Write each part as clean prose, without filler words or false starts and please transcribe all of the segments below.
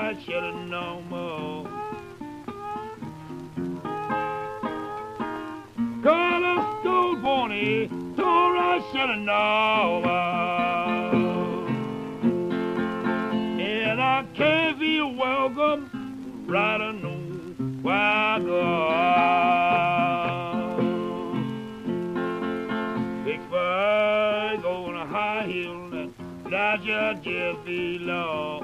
I should have known more. God, I stole Bonnie, thought I should have known more. And I can't feel welcome, right I know where I go. Big bird on a high hill, and I just belong.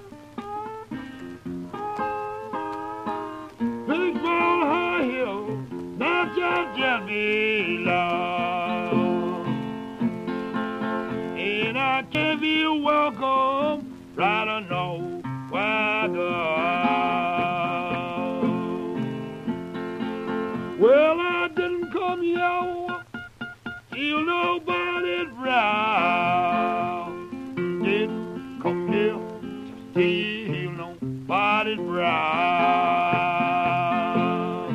Big bird high hill, not just belong. And I can't feel welcome, right I know where I go. Well, I didn't come here, feel nobody's brow. Didn't come here to feel nobody's brow.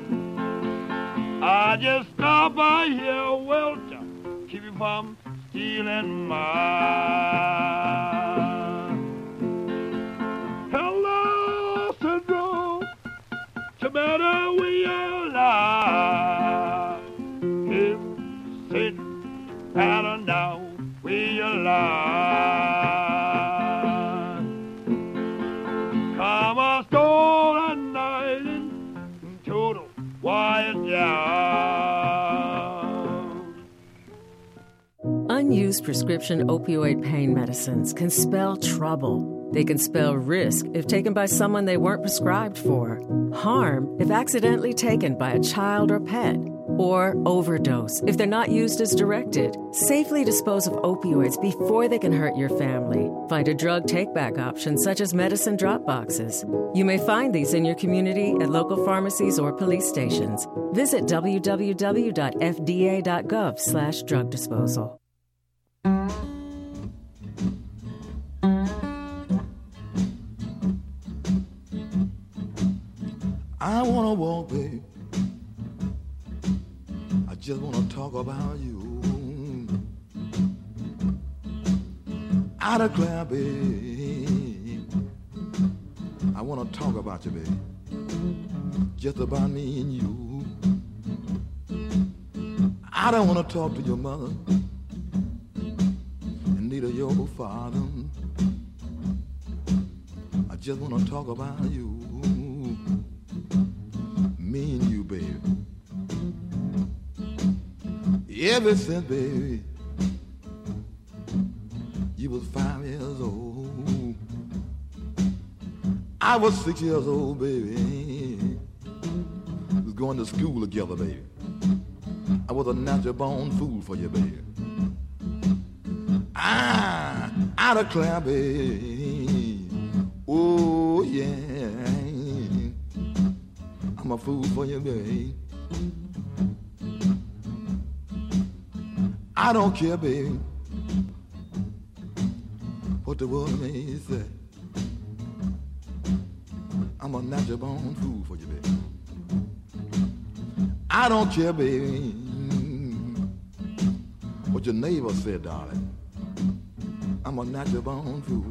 I just stopped by here, well, to keep you from stealing mine. Hello, syndrome, tomato, we are alive. If sitting out of now, we alive. Come a storm at night and total wire down. Unused prescription opioid pain medicines can spell trouble. They can spell risk if taken by someone they weren't prescribed for, harm if accidentally taken by a child or pet, or overdose if they're not used as directed. Safely dispose of opioids before they can hurt your family. Find a drug take-back option such as medicine drop boxes. You may find these in your community at local pharmacies or police stations. Visit www.fda.gov/drug disposal. I wanna walk, babe. I just wanna talk about you. I declare, babe, I wanna talk about you, babe. Just about me and you. I don't wanna talk to your mother, and neither your father. I just wanna talk about you. Me and you, baby. Ever since, baby, you was 5 years old. I was 6 years old, baby. We was going to school together, baby. I was a natural born fool for you, baby. I declare, baby. Oh, yeah. I'm a fool for you, baby. I don't care, baby, what the world may say. I'm a natural born fool for you, baby. I don't care, baby, what your neighbor said, darling. I'm a natural born fool.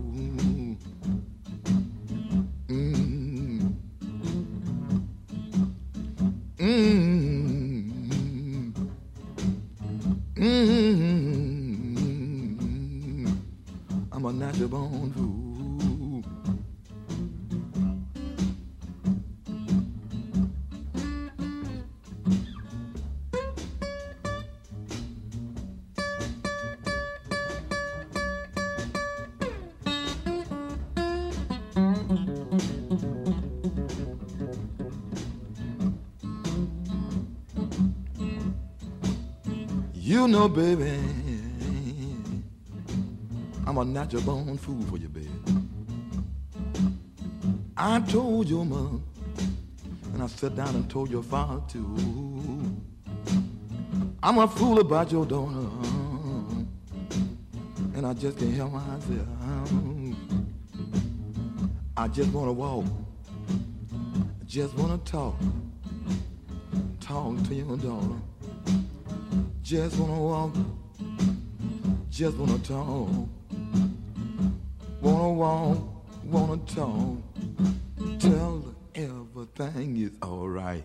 I'm a natural born fool. You know, baby, I'm a natural born fool for you, baby. I told your mother, and I sat down and told your father too. I'm a fool about your daughter, and I just can't help myself. I just want to walk, I just want to talk to your daughter. Just wanna walk, just wanna talk, wanna walk wanna talk, tell her everything is alright.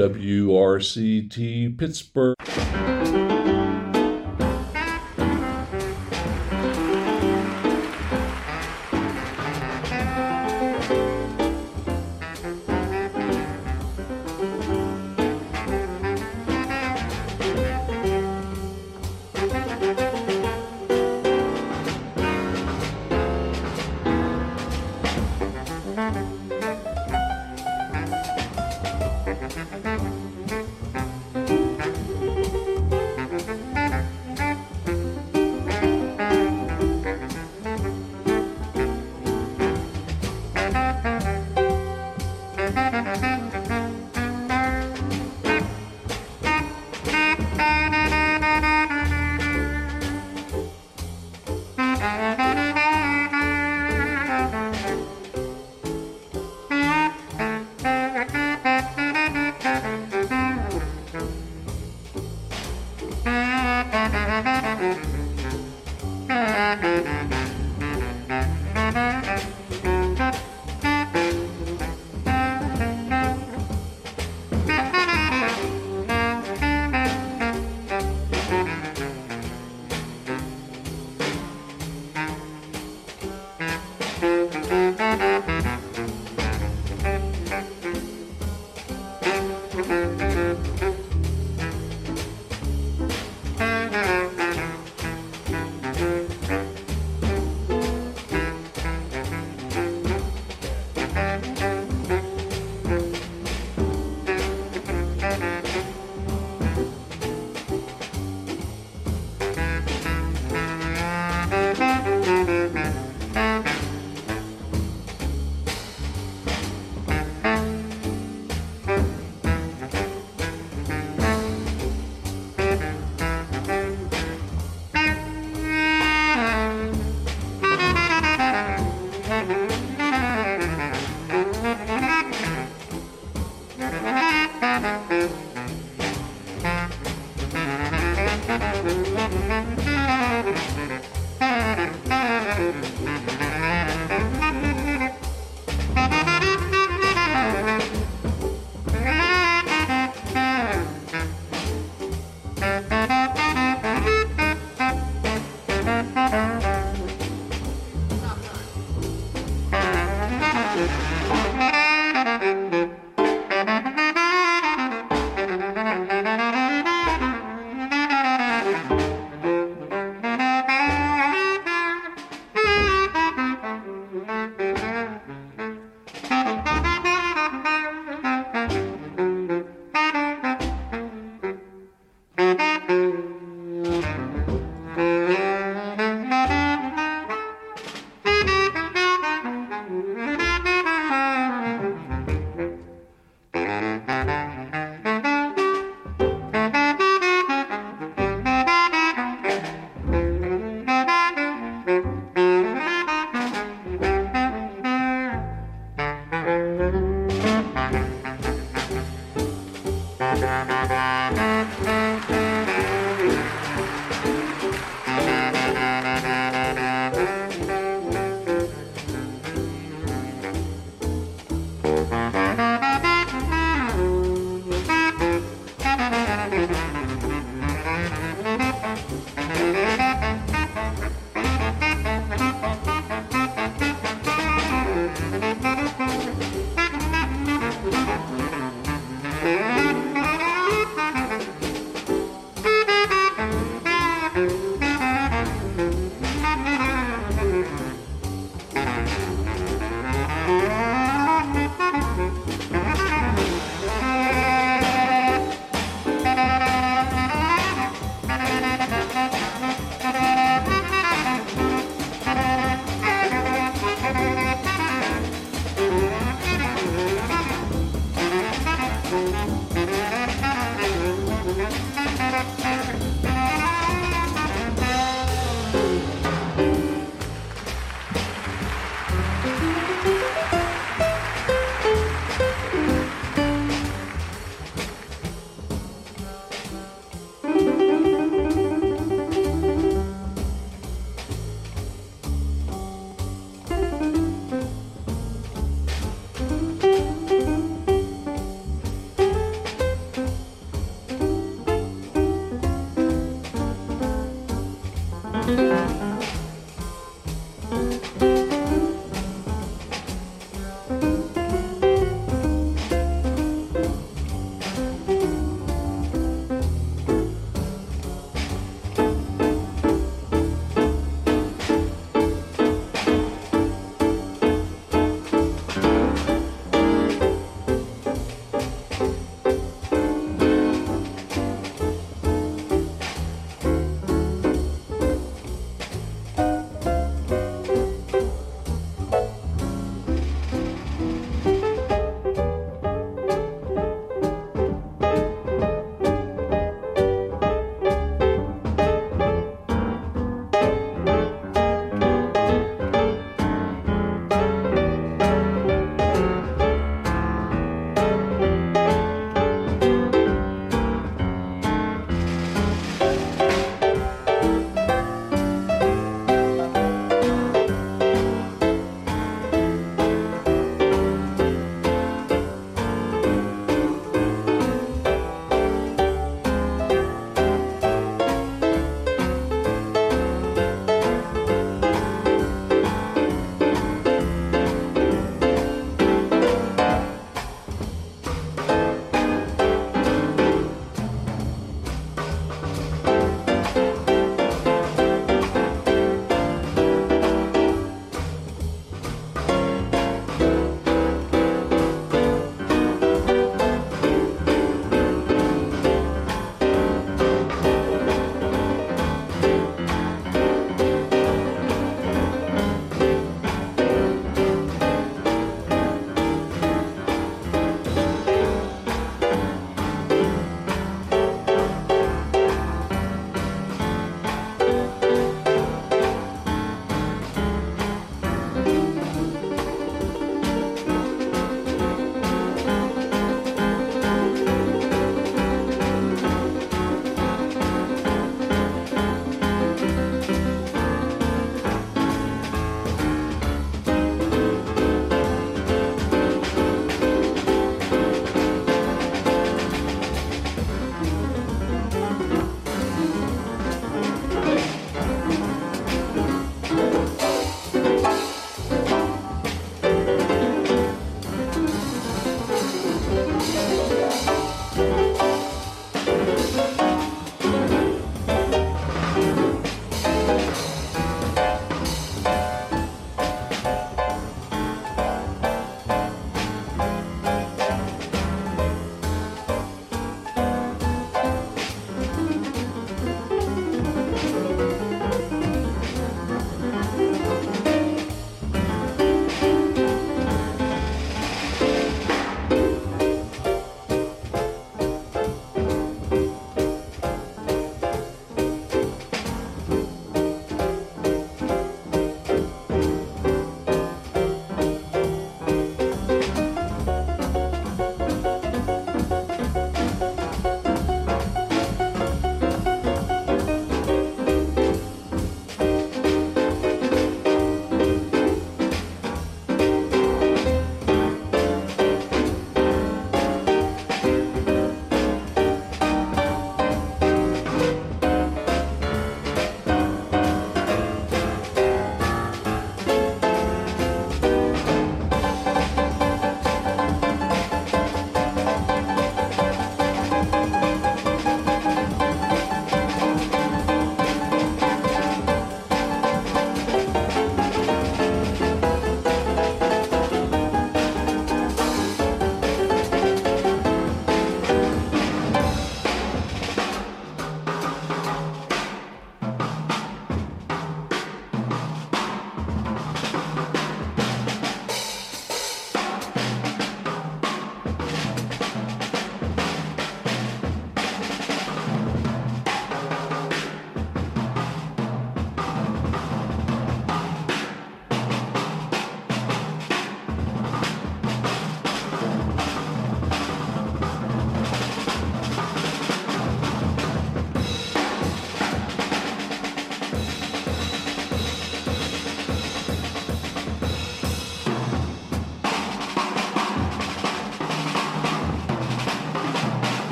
WRCT Pittsburgh.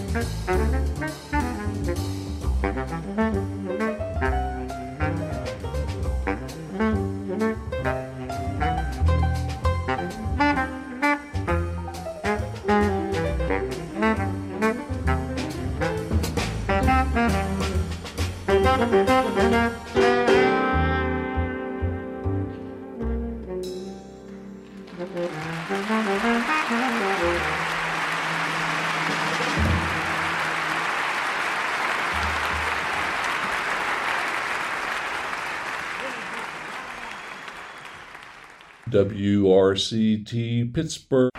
WRCT Pittsburgh.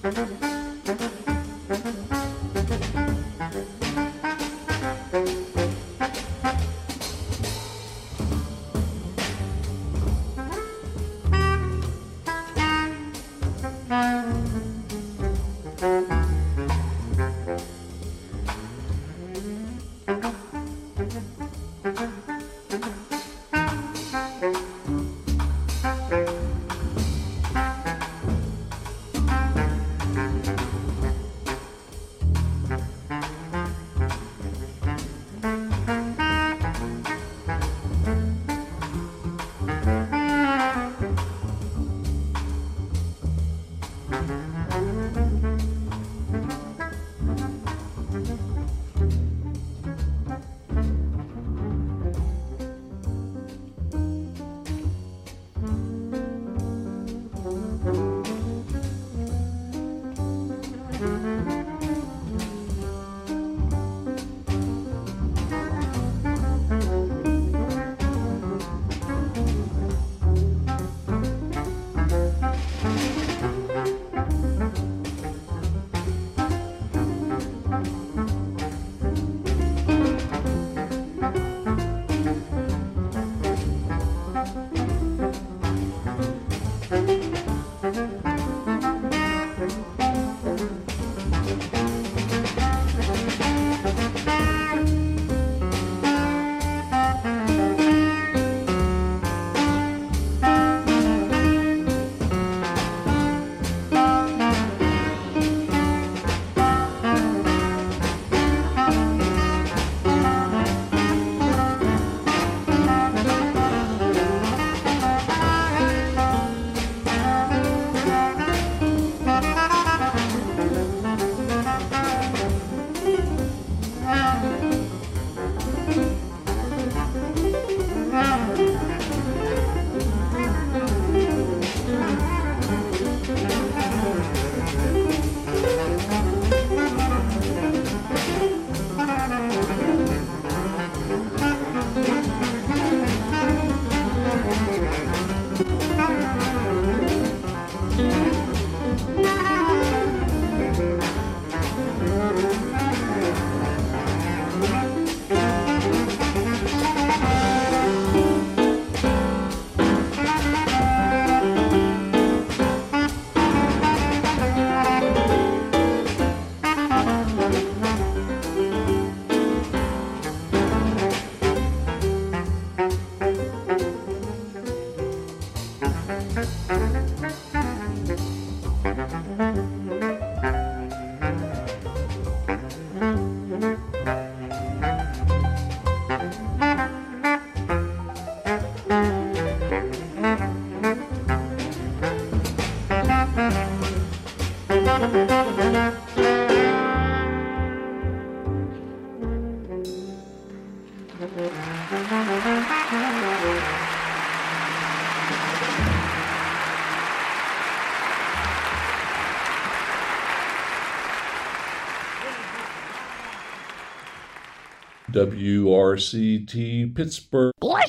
WRCT Pittsburgh.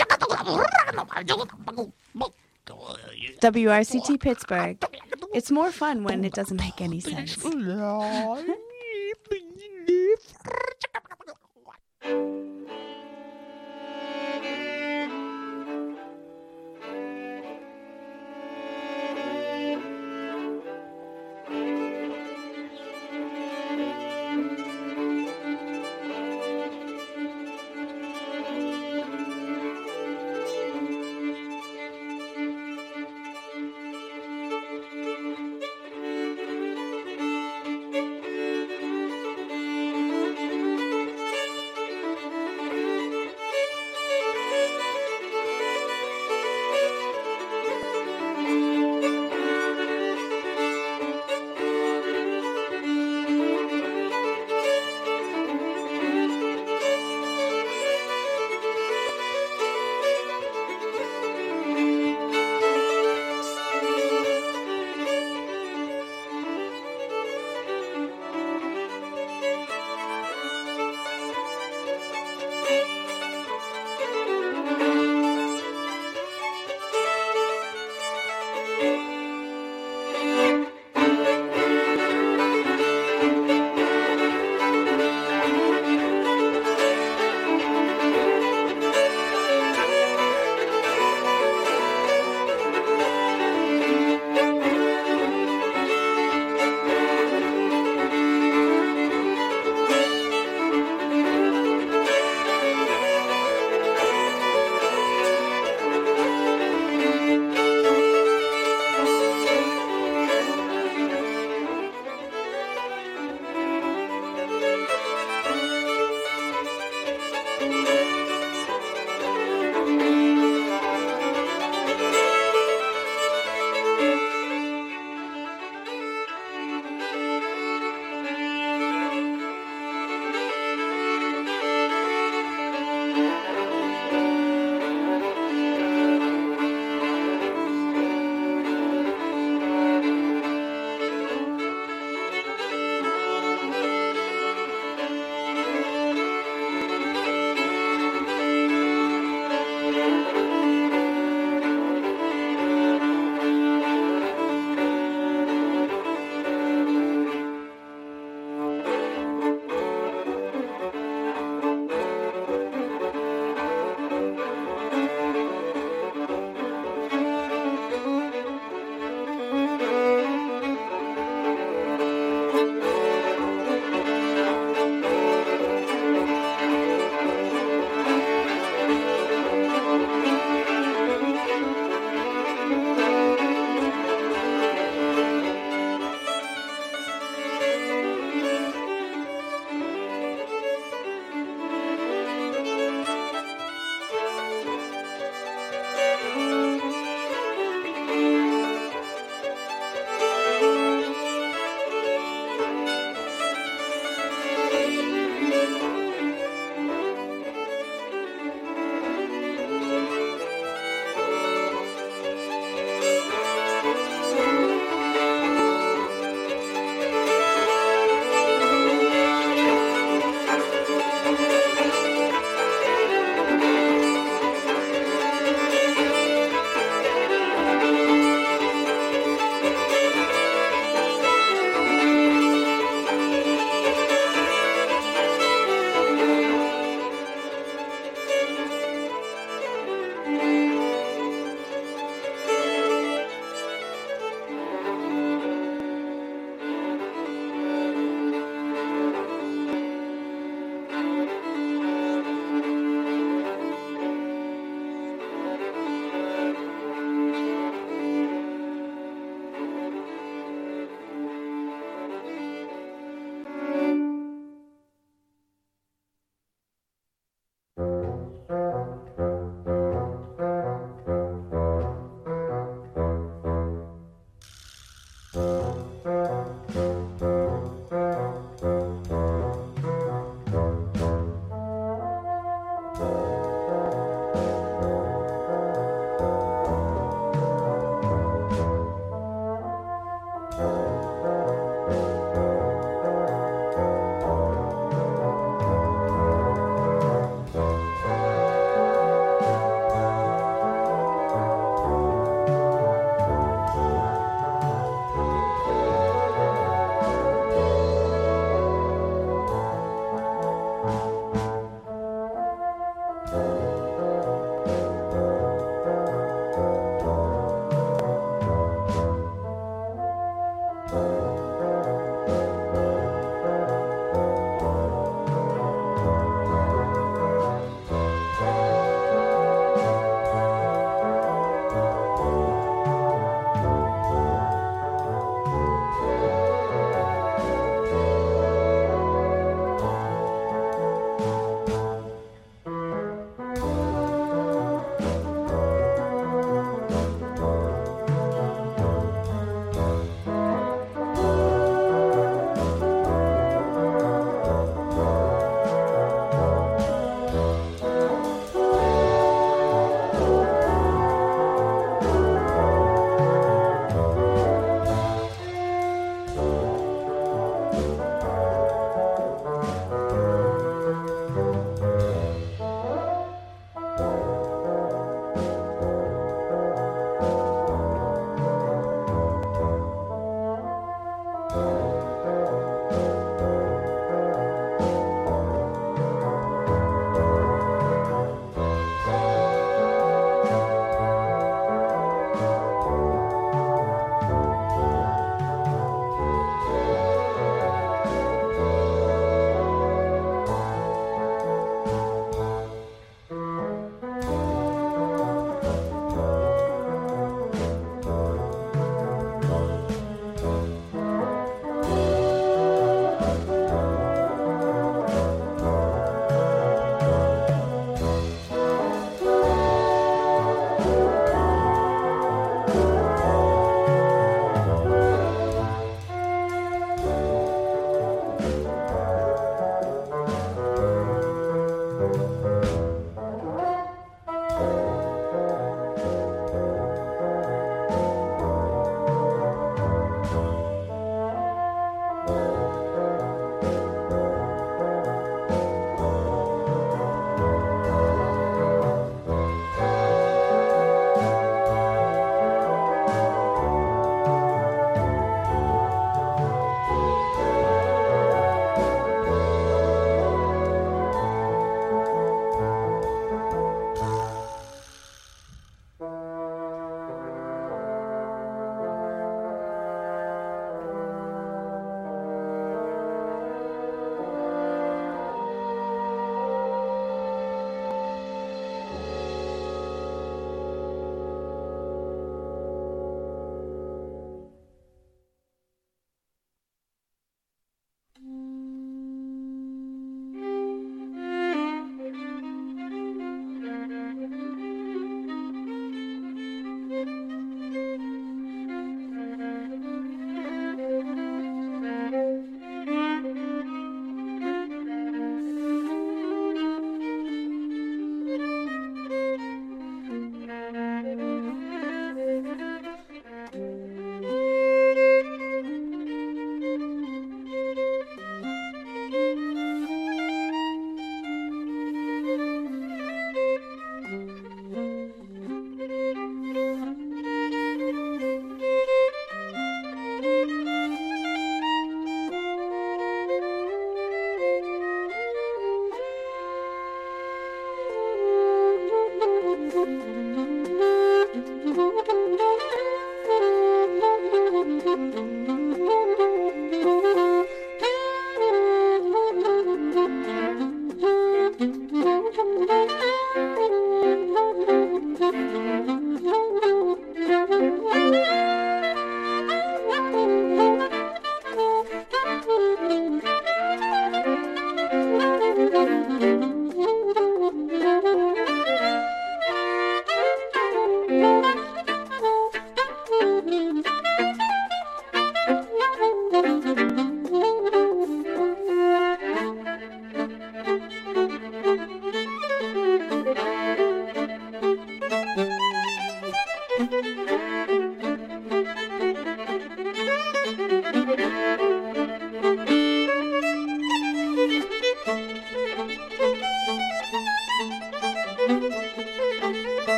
WRCT Pittsburgh. It's more fun when it doesn't make any sense.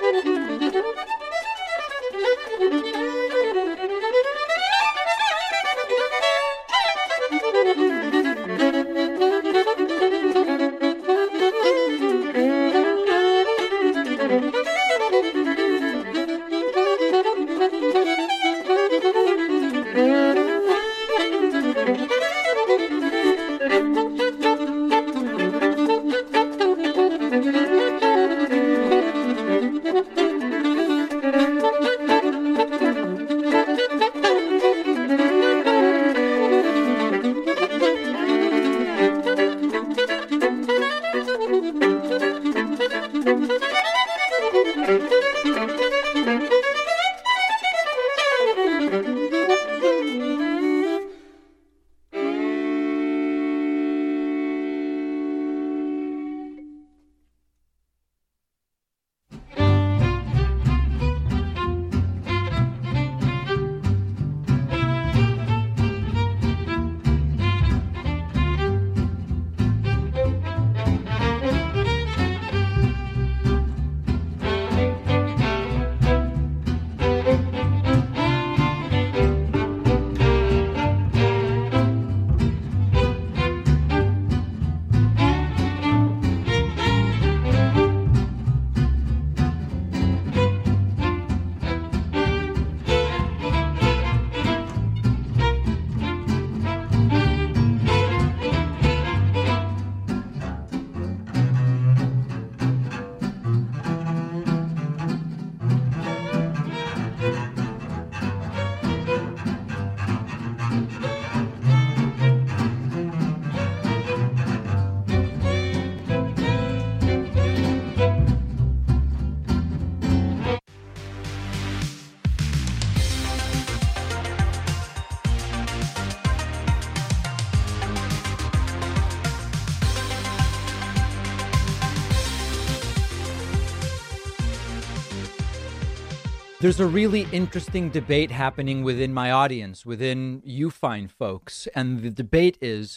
There's a really interesting debate happening within my audience, within you fine folks. And the debate is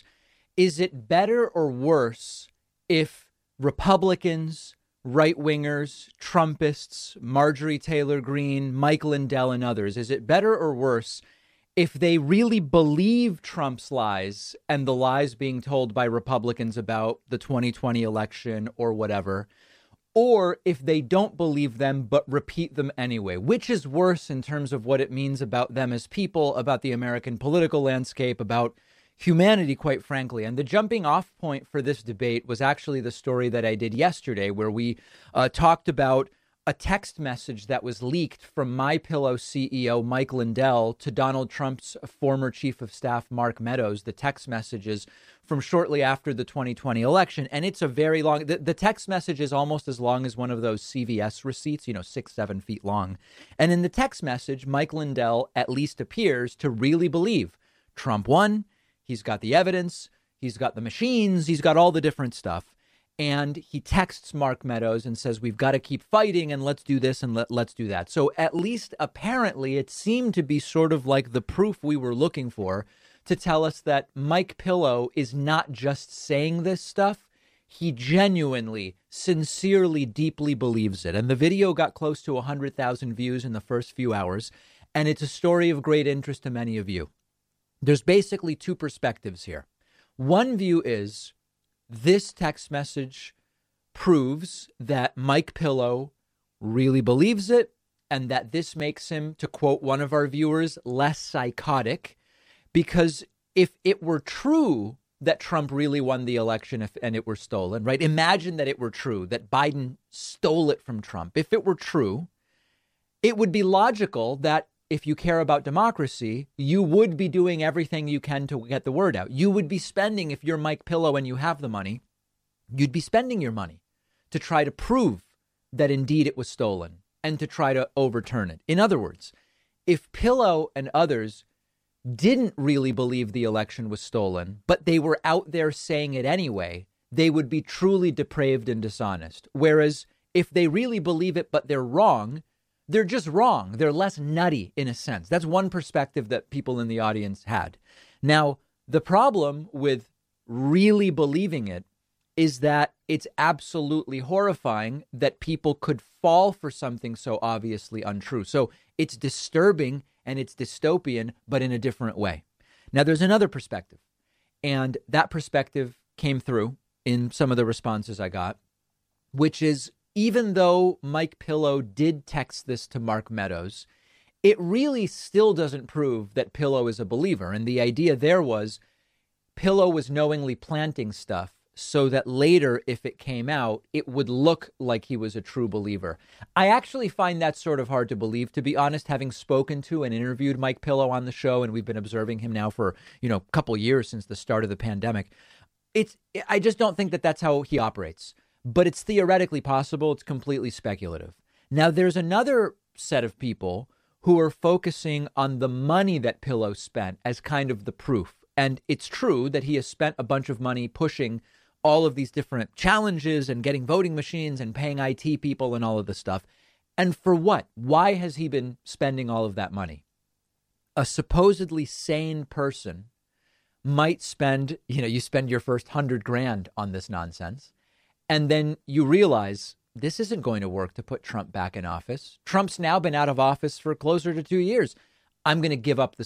it better or worse if Republicans, right-wingers, Trumpists, Marjorie Taylor Greene, Mike Lindell, and others, is it better or worse if they really believe Trump's lies and the lies being told by Republicans about the 2020 election or whatever, or if they don't believe them but repeat them anyway? Which is worse in terms of what it means about them as people, about the American political landscape, about humanity, quite frankly? And the jumping off point for this debate was actually the story that I did yesterday, where we talked about a text message that was leaked from MyPillow CEO Mike Lindell to Donald Trump's former chief of staff, Mark Meadows. The text messages from shortly after the 2020 election. And it's a very long, the text message is almost as long as one of those CVS receipts, 6-7 feet long. And in the text message, Mike Lindell at least appears to really believe Trump won. He's got the evidence. He's got the machines. He's got all the different stuff. And he texts Mark Meadows and says, we've got to keep fighting and let's do this and let's do that. So at least apparently it seemed to be sort of like the proof we were looking for to tell us that Mike Pillow is not just saying this stuff. He genuinely, sincerely, deeply believes it. And the video got close to 100,000 views in the first few hours. And it's a story of great interest to many of you. There's basically two perspectives here. One view is this text message proves that Mike Pillow really believes it and that this makes him, to quote one of our viewers, less psychotic. Because if it were true that Trump really won the election and it were stolen, right? Imagine that it were true, that Biden stole it from Trump. If it were true, it would be logical that if you care about democracy, you would be doing everything you can to get the word out. You would be spending, if you're Mike Pillow and you have the money, you'd be spending your money to try to prove that indeed it was stolen and to try to overturn it. In other words, if Pillow and others didn't really believe the election was stolen, but they were out there saying it anyway, they would be truly depraved and dishonest. Whereas if they really believe it, but they're wrong, they're just wrong. They're less nutty in a sense. That's one perspective that people in the audience had. Now, the problem with really believing it is that it's absolutely horrifying that people could fall for something so obviously untrue. So it's disturbing and it's dystopian, but in a different way. Now, there's another perspective, and that perspective came through in some of the responses I got, which is even though Mike Pillow did text this to Mark Meadows, it really still doesn't prove that Pillow is a believer. And the idea there was Pillow was knowingly planting stuff so that later, if it came out, it would look like he was a true believer. I actually find that sort of hard to believe, to be honest, having spoken to and interviewed Mike Pillow on the show, and we've been observing him now for, a couple years since the start of the pandemic. I just don't think that that's how he operates, but it's theoretically possible. It's completely speculative. Now, there's another set of people who are focusing on the money that Pillow spent as kind of the proof. And it's true that he has spent a bunch of money pushing all of these different challenges and getting voting machines and paying IT people and all of this stuff. And for what? Why has he been spending all of that money? A supposedly sane person might spend, you spend your first $100,000 on this nonsense, and then you realize this isn't going to work to put Trump back in office. Trump's now been out of office for closer to 2 years. I'm going to give up the